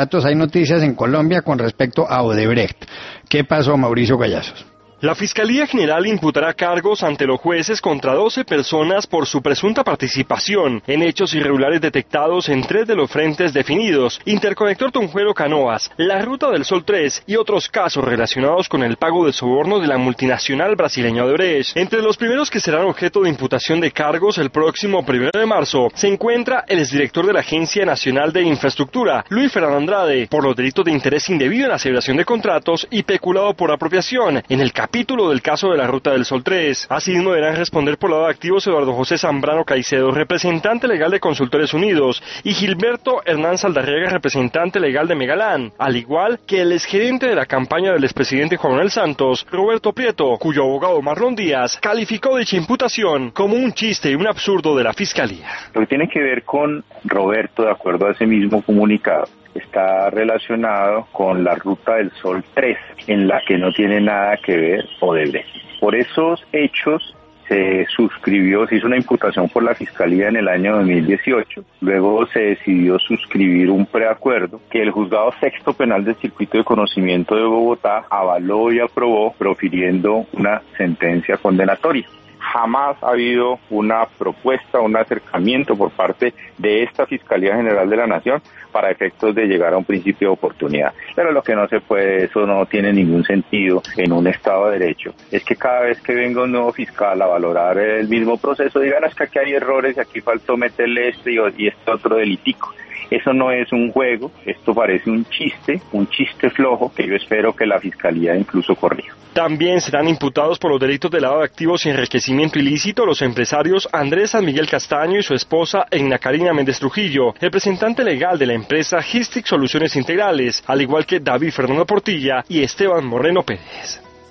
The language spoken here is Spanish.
datos, hay noticias en Colombia con respecto a Odebrecht. ¿Qué pasó, Mauricio Gallazos? La Fiscalía General imputará cargos ante los jueces contra 12 personas por su presunta participación en hechos irregulares detectados en 3 de los frentes definidos: Interconector Tunjuelo-Canoas, la Ruta del Sol 3 y otros casos relacionados con el pago de soborno de la multinacional brasileña Odebrecht. Entre los primeros que serán objeto de imputación de cargos el próximo 1 de marzo se encuentra el exdirector de la Agencia Nacional de Infraestructura, Luis Fernando Andrade, por los delitos de interés indebido en la celebración de contratos y peculado por apropiación en el capítulo del caso de la Ruta del Sol 3. Asimismo deberán responder por lado de activos Eduardo José Zambrano Caicedo, representante legal de Consultores Unidos, y Gilberto Hernán Saldarriaga, representante legal de Megalán, al igual que el exgerente de la campaña del expresidente Juan Manuel Santos, Roberto Prieto, cuyo abogado Marlon Díaz calificó dicha imputación como un chiste y un absurdo de la Fiscalía. Lo que tiene que ver con Roberto, de acuerdo a ese mismo comunicado, está relacionado con la Ruta del Sol 3, en la que no tiene nada que ver Odebrecht. Por esos hechos se hizo una imputación por la Fiscalía en el año 2018, luego se decidió suscribir un preacuerdo que el Juzgado Sexto Penal del Circuito de Conocimiento de Bogotá avaló y aprobó, profiriendo una sentencia condenatoria. Jamás ha habido una propuesta, un acercamiento por parte de esta Fiscalía General de la Nación para efectos de llegar a un principio de oportunidad. Pero lo que no se puede, eso no tiene ningún sentido en un Estado de Derecho, es que cada vez que venga un nuevo fiscal a valorar el mismo proceso, digan: es que aquí hay errores, aquí faltó meterle este y este otro delitico. Eso no es un juego, esto parece un chiste flojo que yo espero que la Fiscalía incluso corrija. También serán imputados por los delitos de lavado de activos y enriquecimiento ilícito los empresarios Andrés San Miguel Castaño y su esposa Egna Karina Méndez Trujillo, representante legal de la empresa Gistic Soluciones Integrales, al igual que David Fernando Portilla y Esteban Moreno Pérez.